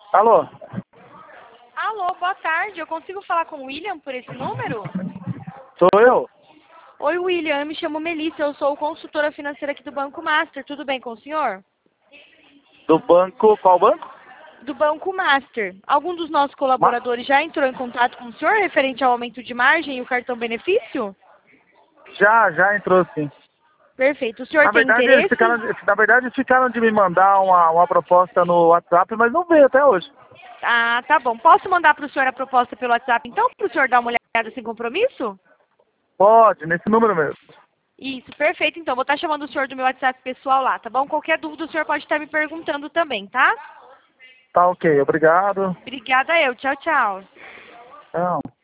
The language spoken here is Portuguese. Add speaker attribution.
Speaker 1: Alô?
Speaker 2: Alô, boa tarde. Eu consigo falar com o William por esse número?
Speaker 1: Sou eu?
Speaker 2: Oi, William. Eu me chamo Melissa. Eu sou consultora financeira aqui do Banco Master. Tudo bem com o senhor?
Speaker 1: Do banco, qual banco?
Speaker 2: Do Banco Master. Algum dos nossos
Speaker 1: Ma-
Speaker 2: colaboradores já entrou em contato com o senhor referente ao aumento de margem e o cartão benefício?
Speaker 1: Já entrou sim.
Speaker 2: Perfeito. O senhor
Speaker 1: Na
Speaker 2: tem
Speaker 1: verdade, eles
Speaker 2: interesse?
Speaker 1: ficaram de me mandar uma proposta no WhatsApp, mas não veio até hoje.
Speaker 2: Ah, tá bom. Posso mandar para o senhor a proposta pelo WhatsApp, então, para o senhor dar uma olhada sem compromisso?
Speaker 1: Pode, nesse número mesmo.
Speaker 2: Isso, perfeito. Então, vou estar chamando o senhor do meu WhatsApp pessoal lá, tá bom? Qualquer dúvida o senhor pode estar me perguntando também, tá?
Speaker 1: Tá ok, obrigado.
Speaker 2: Obrigada eu. Tchau, tchau.
Speaker 1: Tchau.